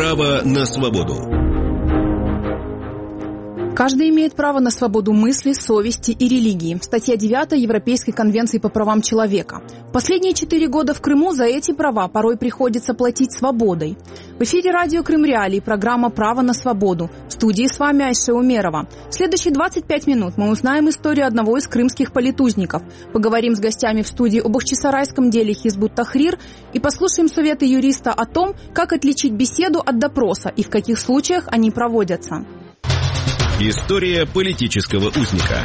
Право на свободу. Каждый имеет право на свободу мысли, совести и религии. Статья 9 Европейской конвенции по правам человека. В последние 4 года в Крыму за эти права порой приходится платить свободой. В эфире радио Крым Реалии, программа «Право на свободу». В студии с вами Айше Умерова. В следующие 25 минут мы узнаем историю одного из крымских политузников. Поговорим с гостями в студии об бахчисарайском деле Хизбут Тахрир и послушаем советы юриста о том, как отличить беседу от допроса и в каких случаях они проводятся. История политического узника.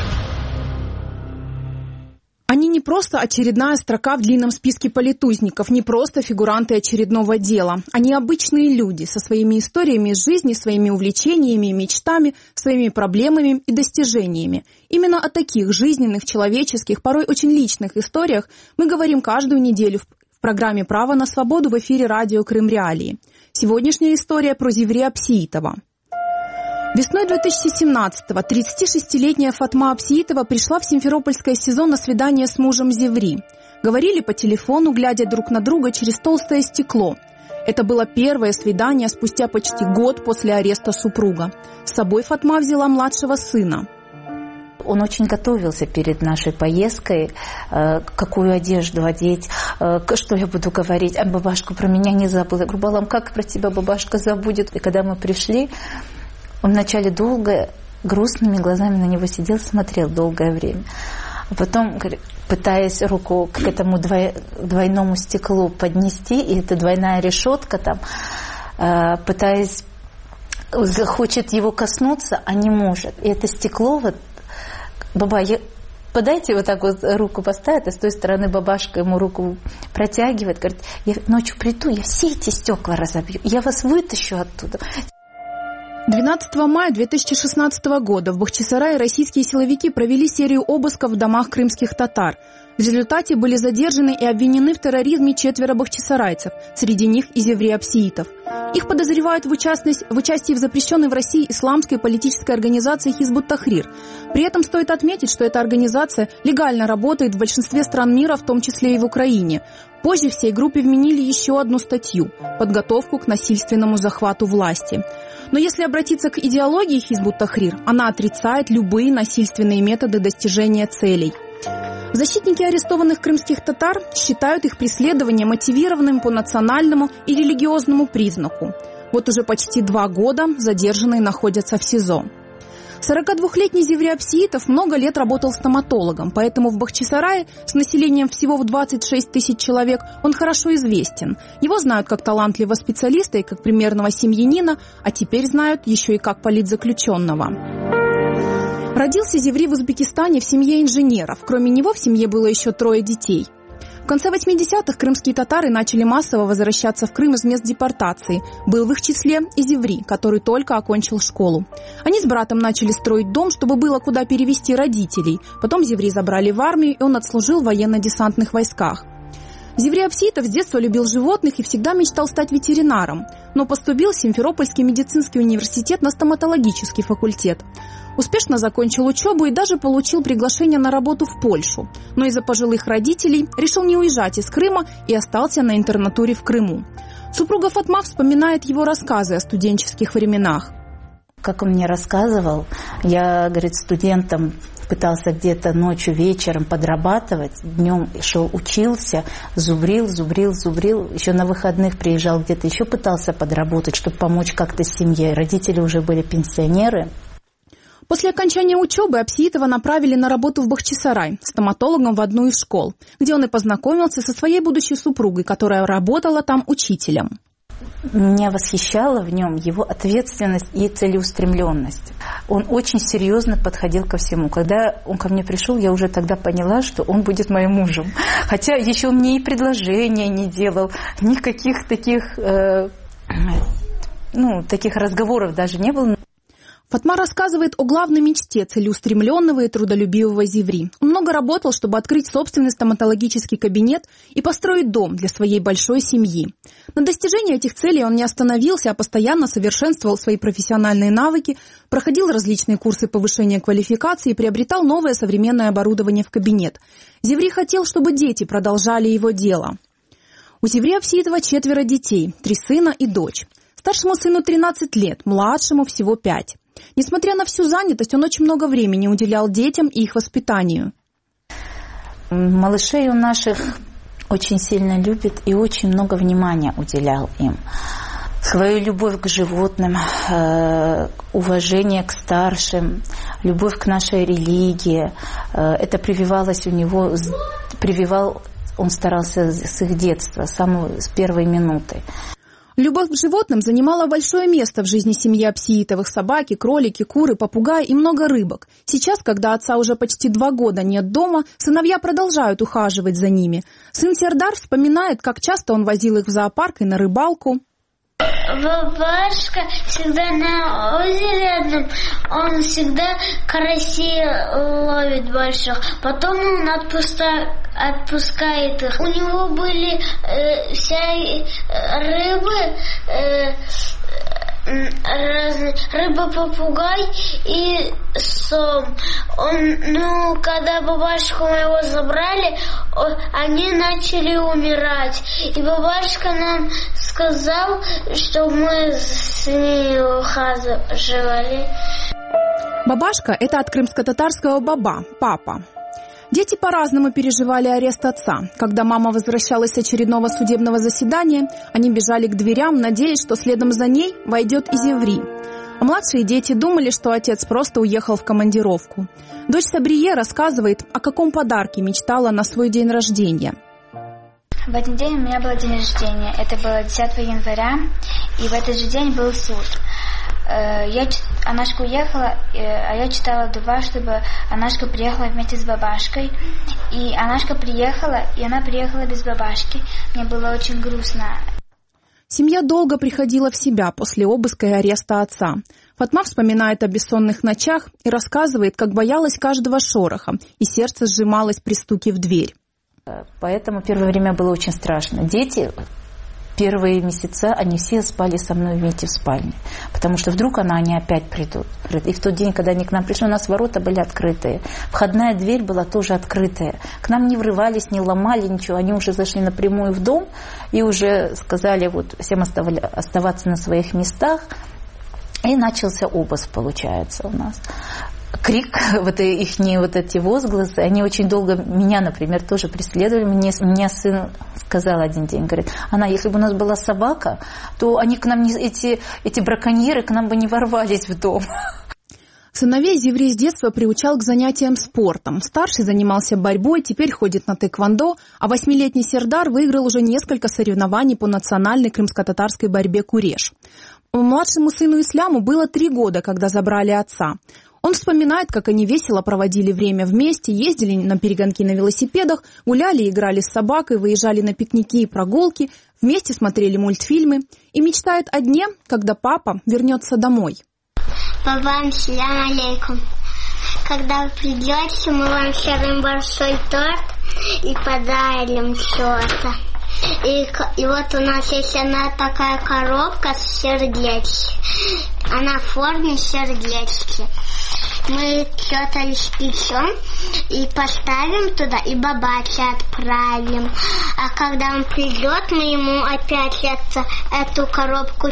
Они не просто очередная строка в длинном списке политузников, не просто фигуранты очередного дела. Они обычные люди со своими историями из жизни, своими увлечениями и мечтами, своими проблемами и достижениями. Именно о таких жизненных, человеческих, порой очень личных историях мы говорим каждую неделю в программе «Право на свободу» в эфире радио Крым Реалии. Сегодняшняя история про Зеври Апсиитова. Весной 2017-го 36-летняя Фатма Апсиитова пришла в Симферопольское СИЗО на свидание с мужем Зеври. Говорили по телефону, глядя друг на друга через толстое стекло. Это было первое свидание спустя почти год после ареста супруга. С собой Фатма взяла младшего сына. Он очень готовился перед нашей поездкой, какую одежду одеть, что я буду говорить. А бабашка про меня не забыла. Я говорю: Балам, как про тебя бабашка забудет? И когда мы пришли, он вначале долго грустными глазами на него сидел, смотрел долгое время. А потом, пытаясь руку к этому двойному стеклу поднести, и это двойная решетка там, пытаясь, хочет его коснуться, а не может. И это стекло, вот, баба, подайте вот так вот руку поставит, а с той стороны бабашка ему руку протягивает, говорит: я ночью приду, я все эти стекла разобью, я вас вытащу оттуда. 12 мая 2016 года в Бахчисарае российские силовики провели серию обысков в домах крымских татар. В результате были задержаны и обвинены в терроризме 4 бахчисарайцев, среди них и Зеври Апсиитов. Их подозревают в участии в запрещенной в России исламской политической организации Хизбут Тахрир. При этом стоит отметить, что эта организация легально работает в большинстве стран мира, в том числе и в Украине. Позже всей группе вменили еще одну статью – подготовку к насильственному захвату власти. Но если обратиться к идеологии Хизбут Тахрир, она отрицает любые насильственные методы достижения целей. Защитники арестованных крымских татар считают их преследование мотивированным по национальному и религиозному признаку. Вот уже почти 2 года задержанные находятся в СИЗО. 42-летний Зеври Апсиитов много лет работал стоматологом, поэтому в Бахчисарае с населением всего в 26 тысяч человек он хорошо известен. Его знают как талантливого специалиста и как примерного семьянина, а теперь знают еще и как политзаключенного. Родился Зеври в Узбекистане в семье инженеров. Кроме него в семье было еще 3 детей. В конце 80-х крымские татары начали массово возвращаться в Крым из мест депортации. Был в их числе и Зеври, который только окончил школу. Они с братом начали строить дом, чтобы было куда перевести родителей. Потом Зеври забрали в армию, и он отслужил в военно-десантных войсках. Зеври Апсиитов с детства любил животных и всегда мечтал стать ветеринаром, но поступил в Симферопольский медицинский университет на стоматологический факультет. Успешно закончил учебу и даже получил приглашение на работу в Польшу. Но из-за пожилых родителей решил не уезжать из Крыма и остался на интернатуре в Крыму. Супруга Фатма вспоминает его рассказы о студенческих временах. Как он мне рассказывал, я, говорит, студентом пытался где-то ночью, вечером подрабатывать, днем шел, учился, зубрил, еще на выходных приезжал где-то, еще пытался подработать, чтобы помочь как-то семье. Родители уже были пенсионеры. После окончания учебы Апсиитова направили на работу в Бахчисарай, стоматологом в одну из школ, где он и познакомился со своей будущей супругой, которая работала там учителем. Меня восхищала в нем его ответственность и целеустремленность. Он очень серьезно подходил ко всему. Когда он ко мне пришел, я уже тогда поняла, что он будет моим мужем. Хотя еще он мне и предложения не делал, никаких таких, таких разговоров даже не было. Фатма рассказывает о главной мечте целеустремленного и трудолюбивого Зеври. Он много работал, чтобы открыть собственный стоматологический кабинет и построить дом для своей большой семьи. На достижении этих целей он не остановился, а постоянно совершенствовал свои профессиональные навыки, проходил различные курсы повышения квалификации и приобретал новое современное оборудование в кабинет. Зеври хотел, чтобы дети продолжали его дело. У Зеври Апсиитова 4 детей, 3 сына и дочь. Старшему сыну 13 лет, младшему всего 5. Несмотря на всю занятость, он очень много времени уделял детям и их воспитанию. Малышей у наших очень сильно любит и очень много внимания уделял им. Свою любовь к животным, уважение к старшим, любовь к нашей религии, это прививалось у него, он старался с их детства, с первой минуты. Любовь к животным занимала большое место в жизни семьи Апсиитовых: собаки, кролики, куры, попугаи и много рыбок. Сейчас, когда отца уже почти 2 года нет дома, сыновья продолжают ухаживать за ними. Сын Сердар вспоминает, как часто он возил их в зоопарк и на рыбалку. Бабашка всегда на озере одном, он всегда карасей ловит больших, потом он отпускает их. У него были вся рыбы, разные, рыба-попугай и сом. Когда бабашку моего забрали, они начали умирать. И бабашка нам сказал, что мы с ней ухаживали. Бабашка – это от крымско-татарского баба, папа. Дети по-разному переживали арест отца. Когда мама возвращалась с очередного судебного заседания, они бежали к дверям, надеясь, что следом за ней войдет и Зеври. А младшие дети думали, что отец просто уехал в командировку. Дочь Сабрие рассказывает, о каком подарке мечтала на свой день рождения. В этот день у меня был день рождения. Это было 10 января, и в этот же день был суд. Анашка уехала, а я читала дуа, чтобы Анашка приехала вместе с бабашкой. И Анашка приехала, и она приехала без бабашки. Мне было очень грустно. Семья долго приходила в себя после обыска и ареста отца. Фатма вспоминает о бессонных ночах и рассказывает, как боялась каждого шороха, и сердце сжималось при стуке в дверь. Поэтому первое время было очень страшно. Дети... Первые месяца они все спали со мной вместе в спальне, потому что вдруг они опять придут. И в тот день, когда они к нам пришли, у нас ворота были открытые, входная дверь была тоже открытая. К нам не врывались, не ломали ничего, они уже зашли напрямую в дом и уже сказали всем оставаться на своих местах. И начался обыск, получается, у нас. Крик, эти возгласы, они очень долго меня, например, тоже преследовали. Мне сын сказал один день, говорит: Анна, если бы у нас была собака, то они к нам эти браконьеры к нам бы не ворвались в дом. Сыновей Зеври с детства приучал к занятиям спортом. Старший занимался борьбой, теперь ходит на тэквондо, а 8-летний Сердар выиграл уже несколько соревнований по национальной крымско-татарской борьбе «Куреш». Младшему сыну Исляму было 3 года, когда забрали отца. Он вспоминает, как они весело проводили время вместе, ездили на перегонки на велосипедах, гуляли и играли с собакой, выезжали на пикники и прогулки, вместе смотрели мультфильмы и мечтает о дне, когда папа вернется домой. Бабам, салям алейкум. Когда вы придете, мы вам сделаем большой торт и подарим что-то. И вот у нас есть такая коробка с сердечком. Она в форме сердечки. Мы что-то испечем и поставим туда, и бабаче отправим. А когда он придет, мы ему опять эту коробку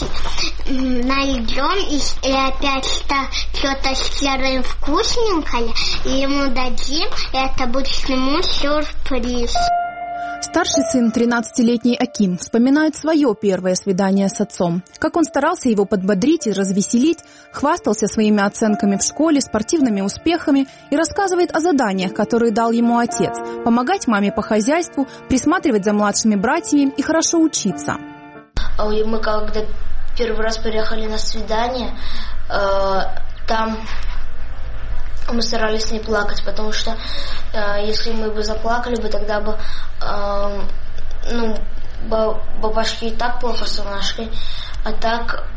найдем и опять что-то сделаем вкусненькое, и ему дадим, и это будет ему сюрприз. Старший сын, 13-летний Аким, вспоминает свое первое свидание с отцом. Как он старался его подбодрить и развеселить, хвастался своими оценками в школе, спортивными успехами и рассказывает о заданиях, которые дал ему отец: помогать маме по хозяйству, присматривать за младшими братьями и хорошо учиться. Мы когда первый раз приехали на свидание, там... Мы старались не плакать, потому что если мы бы заплакали, тогда бы бабашке и так плохо с Анашкой, а так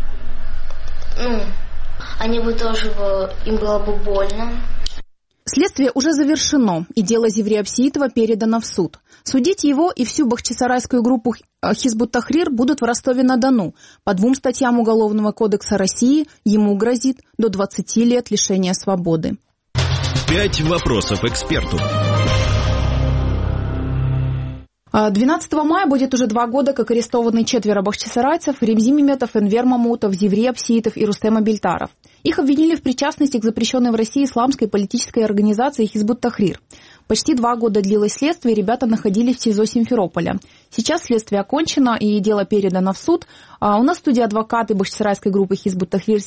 они бы тоже им было бы больно. Следствие уже завершено, и дело Зеври Апсиитова передано в суд. Судить его и всю бахчисарайскую группу Хизбут Тахрир будут в Ростове-на-Дону. По 2 статьям Уголовного кодекса России ему грозит до 20 лет лишения свободы. 5 вопросов эксперту. 12 мая будет уже 2 года, как арестованы 4 бахчисарайцев: Ремзи Меметов, Энвер Мамутов, Зеври Апсиитов и Рустем Абельтаров. Их обвинили в причастности к запрещенной в России исламской политической организации Хизбут Тахрир. Почти 2 года длилось следствие, ребята находились в СИЗО Симферополя. Сейчас следствие окончено и дело передано в суд. У нас в студии адвокаты бахчисарайской группы Хизбут Тахрир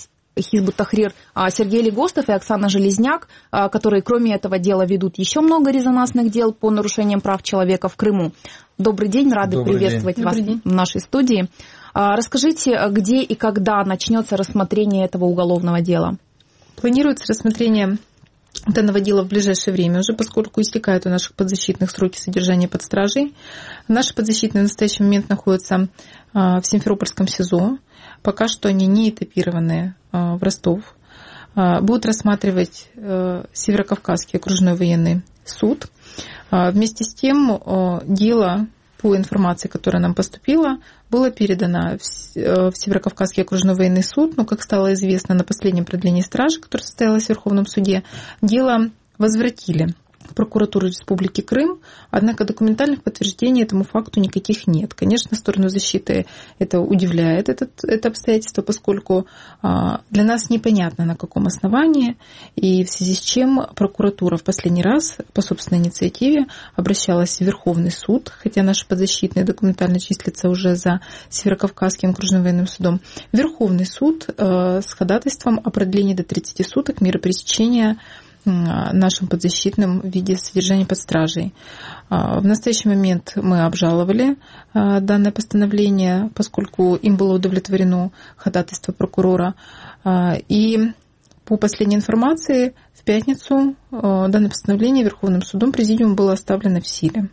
Сергей Легостов и Оксана Железняк, которые, кроме этого дела, ведут еще много резонансных дел по нарушениям прав человека в Крыму. Добрый день, рады приветствовать вас в нашей студии. Расскажите, где и когда начнется рассмотрение этого уголовного дела? Планируется рассмотрение данного дела в ближайшее время уже, поскольку истекают у наших подзащитных сроки содержания под стражей. Наши подзащитные в настоящий момент находятся в Симферопольском СИЗО. Пока что они не этапированы в Ростов. Будут рассматривать Северокавказский окружной военный суд. Вместе с тем, дело, по информации, которая нам поступила, было передано в Северокавказский окружной военный суд, но, как стало известно на последнем продлении стражи, которое состоялось в Верховном суде, дело возвратили в прокуратуру Республики Крым, однако документальных подтверждений этому факту никаких нет. Конечно, сторону защиты это удивляет, это обстоятельство, поскольку для нас непонятно, на каком основании, и в связи с чем прокуратура в последний раз по собственной инициативе обращалась в Верховный суд, хотя наши подзащитные документально числятся уже за Северокавказским окружным военным судом, Верховный суд с ходатайством о продлении до 30 суток меры пресечения нашим подзащитным в виде содержания под стражей. В настоящий момент мы обжаловали данное постановление, поскольку им было удовлетворено ходатайство прокурора. И по последней информации, в пятницу данное постановление Верховным судом президиумом было оставлено в силе.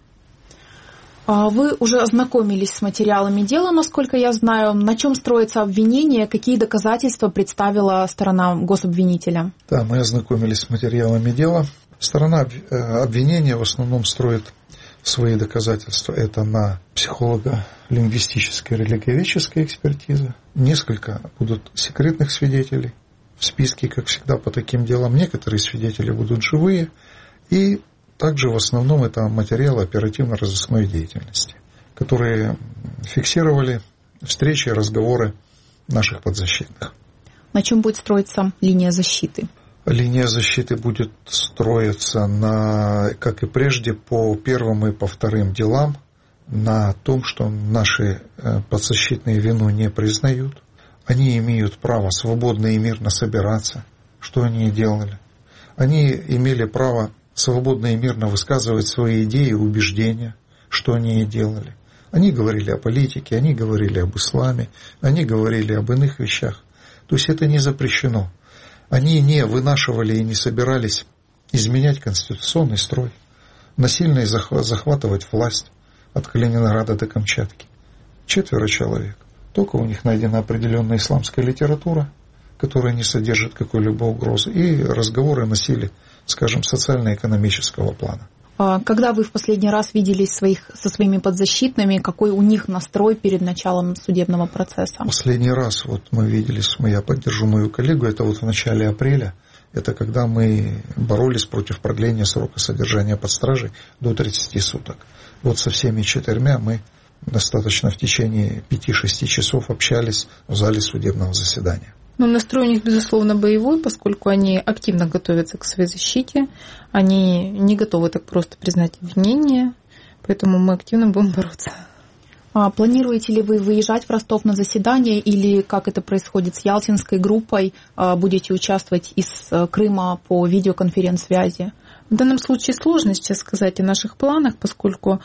Вы уже ознакомились с материалами дела, насколько я знаю. На чем строится обвинение, какие доказательства представила сторона гособвинителя? Да, мы ознакомились с материалами дела. Сторона обвинения в основном строит свои доказательства. Это на психолого-лингвистической религиоведческой экспертизе. Несколько будут секретных свидетелей в списке, как всегда, по таким делам. Некоторые свидетели будут живые. И также в основном это материалы оперативно-розыскной деятельности, которые фиксировали встречи и разговоры наших подзащитных. На чем будет строиться линия защиты? Линия защиты будет строиться, как и прежде, по первым и по вторым делам, на том, что наши подзащитные вину не признают. Они имеют право свободно и мирно собираться, что они и делали. Они имели право свободно и мирно высказывать свои идеи и убеждения, что они и делали. Они говорили о политике, они говорили об исламе, они говорили об иных вещах. То есть это не запрещено. Они не вынашивали и не собирались изменять конституционный строй, насильно захватывать власть от Калининграда до Камчатки. 4 человек. Только у них найдена определенная исламская литература, которая не содержит какой-либо угрозы, и разговоры носили, скажем, социально-экономического плана. Когда вы в последний раз виделись со своими подзащитными, какой у них настрой перед началом судебного процесса? Последний раз мы виделись, я поддержу мою коллегу, это в начале апреля, это когда мы боролись против продления срока содержания под стражей до 30 суток. Со всеми 4 мы достаточно в течение 5-6 часов общались в зале судебного заседания. Но настрой у них, безусловно, боевой, поскольку они активно готовятся к своей защите, они не готовы так просто признать обвинение, поэтому мы активно будем бороться. Планируете ли вы выезжать в Ростов на заседание, или, как это происходит с Ялтинской группой, будете участвовать из Крыма по видеоконференц-связи? В данном случае сложно сейчас сказать о наших планах, поскольку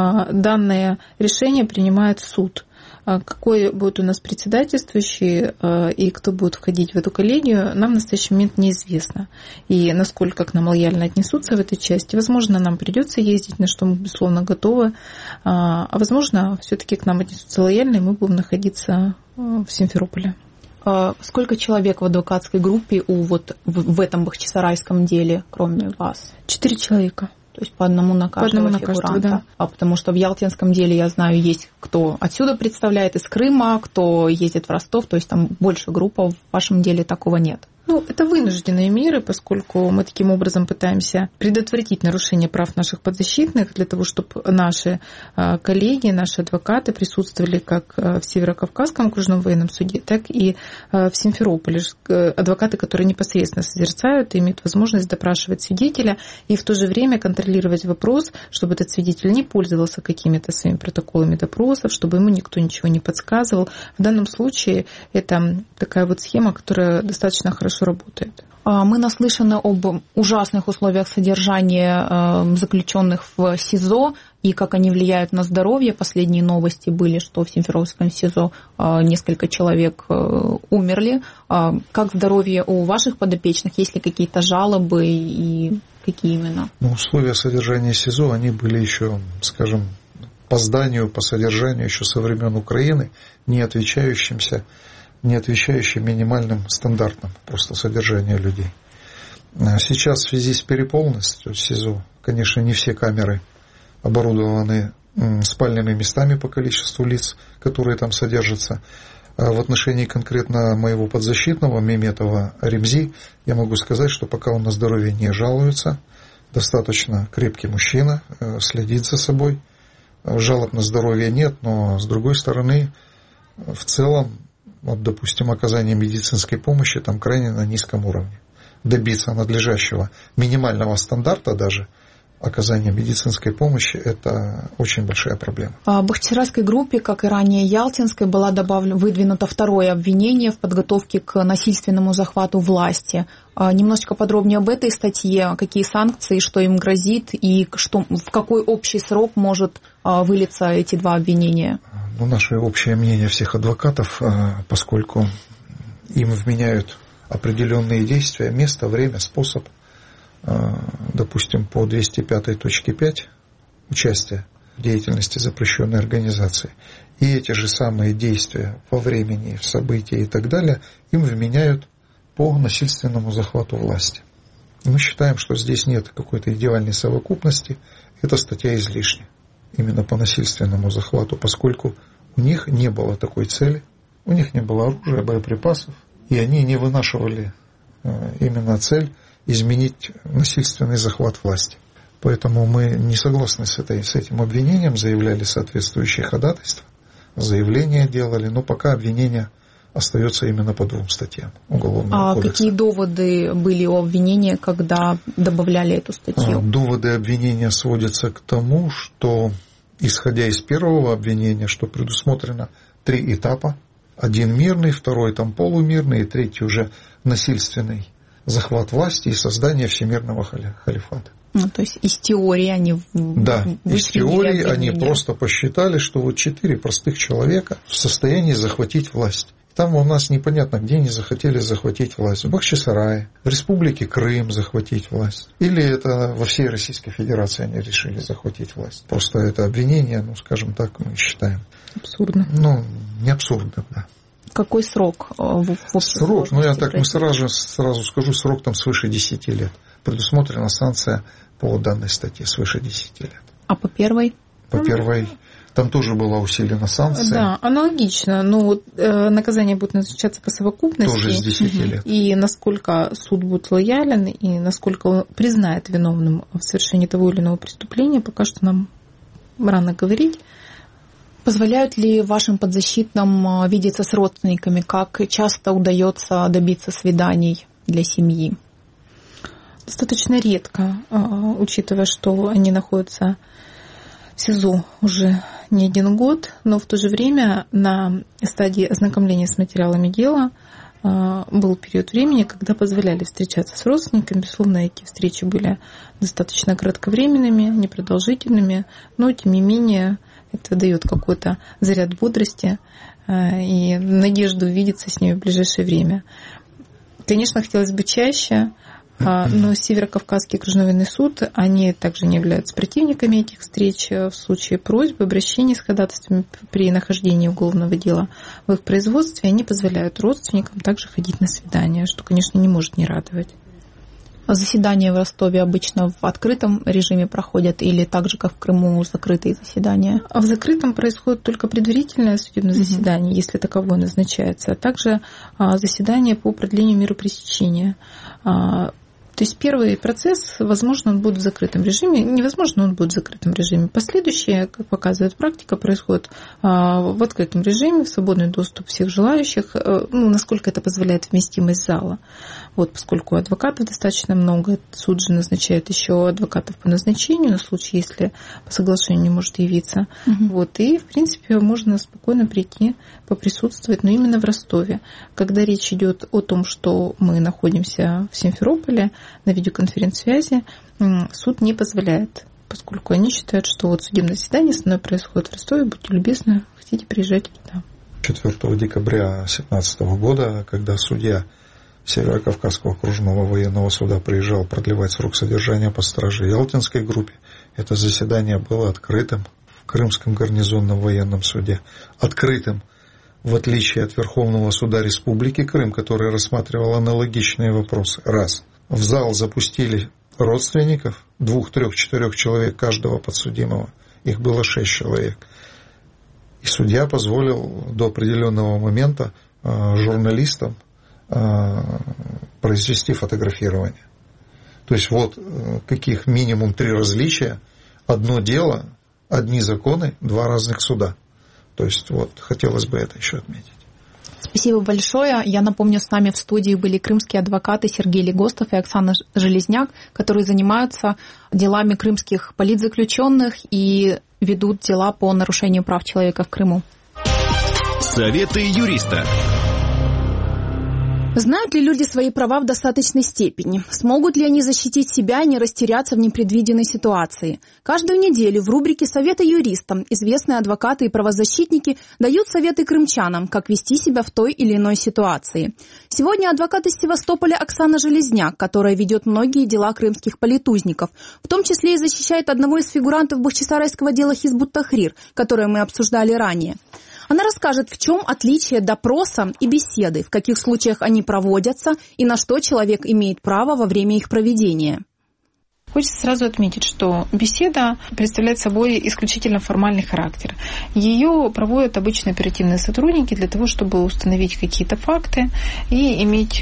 данное решение принимает суд. Какой будет у нас председательствующий и кто будет входить в эту коллегию, нам в настоящий момент неизвестно. И насколько к нам лояльно отнесутся в этой части. Возможно, нам придется ездить, на что мы, безусловно, готовы. А возможно, все-таки к нам отнесутся лояльно, и мы будем находиться в Симферополе. Сколько человек в адвокатской группе в этом бахчисарайском деле, кроме вас? 4 человека. То есть по одному на каждого фигуранта. Да. Потому что в ялтинском деле, я знаю, есть кто отсюда представляет, из Крыма, кто ездит в Ростов, то есть там больше группа, в вашем деле такого нет. Это вынужденные меры, поскольку мы таким образом пытаемся предотвратить нарушение прав наших подзащитных для того, чтобы наши коллеги, наши адвокаты присутствовали как в Северокавказском окружном военном суде, так и в Симферополе. Адвокаты, которые непосредственно созерцают, имеют возможность допрашивать свидетеля и в то же время контролировать вопрос, чтобы этот свидетель не пользовался какими-то своими протоколами допросов, чтобы ему никто ничего не подсказывал. В данном случае это такая схема, которая достаточно хорошо работает. Мы наслышаны об ужасных условиях содержания заключенных в СИЗО и как они влияют на здоровье. Последние новости были, что в Симферопольском СИЗО несколько человек умерли. Как здоровье у ваших подопечных? Есть ли какие-то жалобы и какие именно? Условия содержания СИЗО, они были еще, скажем, по зданию, по содержанию еще со времен Украины, не отвечающим минимальным стандартам просто содержания людей. Сейчас в связи с переполненностью СИЗО, конечно, не все камеры оборудованы спальными местами по количеству лиц, которые там содержатся. В отношении конкретно моего подзащитного Меметова Ремзи я могу сказать, что пока он на здоровье не жалуется, достаточно крепкий мужчина, следит за собой. Жалоб на здоровье нет, но с другой стороны, в целом, допустим, оказание медицинской помощи там крайне на низком уровне. Добиться надлежащего минимального стандарта даже оказания медицинской помощи – это очень большая проблема. В Бахчисарайской группе, как и ранее Ялтинской, было выдвинуто второе обвинение в подготовке к насильственному захвату власти. Немножечко подробнее об этой статье, какие санкции, что им грозит и в какой общий срок может вылиться эти два обвинения? Наше общее мнение всех адвокатов, поскольку им вменяют определенные действия, место, время, способ, допустим, по 205.5 участие в деятельности запрещенной организации. И эти же самые действия во времени, в событии и так далее им вменяют по насильственному захвату власти. Мы считаем, что здесь нет какой-то идеальной совокупности, эта статья излишня. Именно по насильственному захвату, поскольку у них не было такой цели, у них не было оружия, боеприпасов, и они не вынашивали именно цель изменить насильственный захват власти. Поэтому мы не согласны с этим обвинением, заявляли соответствующие ходатайства, заявления делали, но пока обвинение остается именно по двум статьям Уголовного кодекса. Какие доводы были у обвинения, когда добавляли эту статью? Доводы обвинения сводятся к тому, что, исходя из первого обвинения, что предусмотрено 3 этапа. Один мирный, второй там полумирный, и третий уже насильственный захват власти и создание всемирного халифата. То есть из теории они из теории они просто посчитали, что 4 простых человека в состоянии захватить власть. Там у нас непонятно, где они захотели захватить власть. В Бахчисарае, в Республике Крым захватить власть. Или это во всей Российской Федерации они решили захватить власть. Просто это обвинение, скажем так, мы считаем. Абсурдно. Не абсурдно, да. Какой срок? Срок, я так сразу скажу, срок там свыше 10 лет. Предусмотрена санкция по данной статье свыше 10 лет. А по первой? По первой там тоже была усилена санкция. Да, аналогично. Но наказание будет назначаться по совокупности. Тоже с 10 лет. И насколько суд будет лоялен, и насколько он признает виновным в совершении того или иного преступления, пока что нам рано говорить. Позволяют ли вашим подзащитным видеться с родственниками? Как часто удается добиться свиданий для семьи? Достаточно редко, учитывая, что они находятся в СИЗО уже не 1 год, но в то же время на стадии ознакомления с материалами дела был период времени, когда позволяли встречаться с родственниками. Безусловно, эти встречи были достаточно кратковременными, непродолжительными, но тем не менее это дает какой-то заряд бодрости и надежду увидеться с ними в ближайшее время. Конечно, хотелось бы чаще, но Северокавказский окружной военный суд, они также не являются противниками этих встреч. В случае просьбы, обращений с ходатайствами при нахождении уголовного дела в их производстве, они позволяют родственникам также ходить на свидания, что, конечно, не может не радовать. Заседания в Ростове обычно в открытом режиме проходят или так же, как в Крыму, закрытые заседания? В закрытом происходит только предварительное судебное заседание, если таковое назначается, а также заседание по продлению меры пресечения. То есть первый процесс, возможно, он будет в закрытом режиме, невозможно, он будет в закрытом режиме. Последующее, как показывает практика, происходит в открытом режиме, в свободный доступ всех желающих, насколько это позволяет вместимость зала. Поскольку адвокатов достаточно много, суд же назначает еще адвокатов по назначению на случай, если по соглашению не может явиться. И, в принципе, можно спокойно прийти, поприсутствовать, но именно в Ростове. Когда речь идет о том, что мы находимся в Симферополе, на видеоконференц-связи, суд не позволяет, поскольку они считают, что судебное заседание основное происходит в Ростове. Будьте любезны, хотите, приезжайте туда. 4 декабря 2017 года, когда судья Северо-Кавказского окружного военного суда приезжал продлевать срок содержания под стражей Ялтинской группе, это заседание было открытым в Крымском гарнизонном военном суде. Открытым, в отличие от Верховного суда Республики Крым, который рассматривал аналогичные вопросы. Раз. В зал запустили родственников, 2, 3, 4 человек каждого подсудимого. Их было 6 человек. И судья позволил до определенного момента журналистам произвести фотографирование. То есть каких минимум 3 различия. Одно дело, одни законы, 2 разных суда. То есть хотелось бы это еще отметить. Спасибо большое. Я напомню, с нами в студии были крымские адвокаты Сергей Легостов и Оксана Железняк, которые занимаются делами крымских политзаключенных и ведут дела по нарушению прав человека в Крыму. Советы юриста. Знают ли люди свои права в достаточной степени? Смогут ли они защитить себя и не растеряться в непредвиденной ситуации? Каждую неделю в рубрике «Советы юристам» известные адвокаты и правозащитники дают советы крымчанам, как вести себя в той или иной ситуации. Сегодня адвокат из Севастополя Оксана Железняк, которая ведет многие дела крымских политузников, в том числе и защищает одного из фигурантов бахчисарайского дела Хизбут Тахрир, которое мы обсуждали ранее. Она расскажет, в чем отличие допроса и беседы, в каких случаях они проводятся и на что человек имеет право во время их проведения. Хочется сразу отметить, что беседа представляет собой исключительно формальный характер. Ее проводят обычно оперативные сотрудники для того, чтобы установить какие-то факты и иметь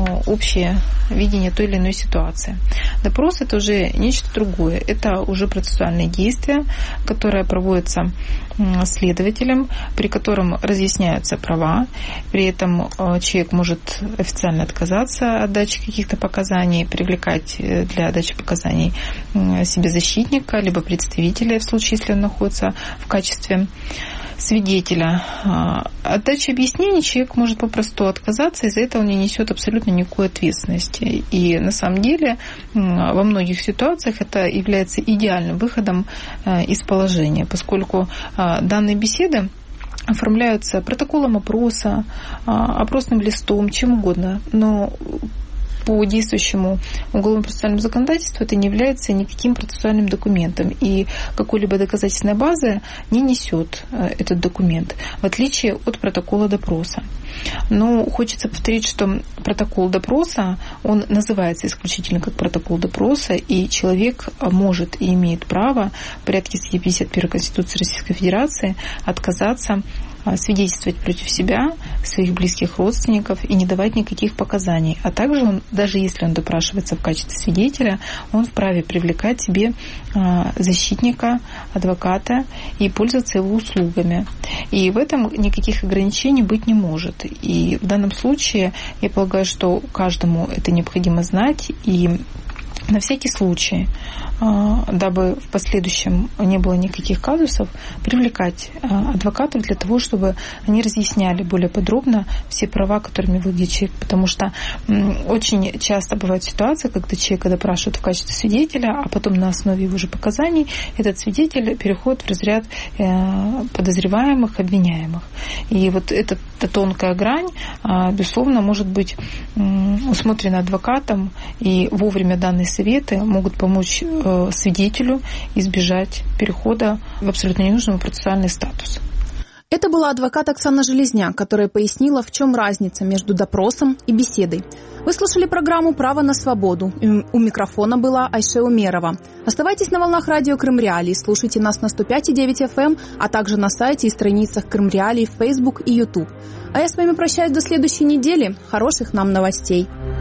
общее видение той или иной ситуации. Допрос – это уже нечто другое. Это уже процессуальные действия, которые проводятся следователем, при котором разъясняются права. При этом человек может официально отказаться от дачи каких-то показаний, привлекать для дачи показаний себе защитника, либо представителя, в случае, если он находится в качестве свидетеля. От дачи объяснений человек может попросту отказаться, из-за этого он не несет абсолютно никакой ответственности. И на самом деле во многих ситуациях это является идеальным выходом из положения, поскольку данные беседы оформляются протоколом опроса, опросным листом, чем угодно, но по действующему уголовно-процессуальному законодательству это не является никаким процессуальным документом, и какой-либо доказательственной базы не несет этот документ, в отличие от протокола допроса. Но хочется повторить, что протокол допроса, он называется исключительно как протокол допроса, и человек может и имеет право в порядке статьи 51 Конституции Российской Федерации отказаться свидетельствовать против себя, своих близких родственников и не давать никаких показаний. А также он, даже если он допрашивается в качестве свидетеля, он вправе привлекать себе защитника, адвоката и пользоваться его услугами. И в этом никаких ограничений быть не может. И в данном случае я полагаю, что каждому это необходимо знать, и на всякий случай, дабы в последующем не было никаких казусов, привлекать адвокатов для того, чтобы они разъясняли более подробно все права, которыми владеет человек. Потому что очень часто бывают ситуации, когда человека допрашивают в качестве свидетеля, а потом на основе его же показаний этот свидетель переходит в разряд подозреваемых, обвиняемых. И вот эта тонкая грань, безусловно, может быть усмотрена адвокатом, и вовремя данные советы могут помочь свидетелю избежать перехода в абсолютно ненужный процессуальный статус. Это была адвокат Оксана Железняк, которая пояснила, в чем разница между допросом и беседой. Вы слушали программу «Право на свободу». У микрофона была Айше Умерова. Оставайтесь на волнах радио Крым Реалии, слушайте нас на 105,9 FM, а также на сайте и страницах Крым Реалии в Facebook и YouTube. А я с вами прощаюсь до следующей недели. Хороших нам новостей.